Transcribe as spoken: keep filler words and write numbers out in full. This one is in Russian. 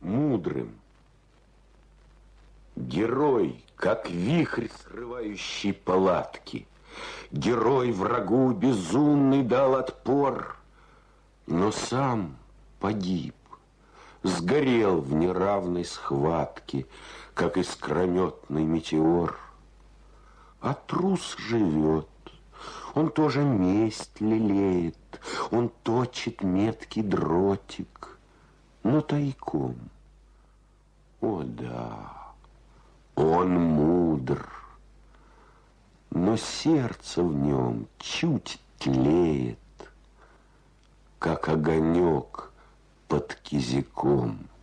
мудрым. Герой, как вихрь, срывающий палатки. Герой врагу безумный дал отпор, но сам погиб, сгорел в неравной схватке, как искрометный метеор. А трус живет, он тоже месть лелеет, он точит меткий дротик, но тайком. О да, он мудр, но сердце в нем чуть тлеет, как огонек под кизиком.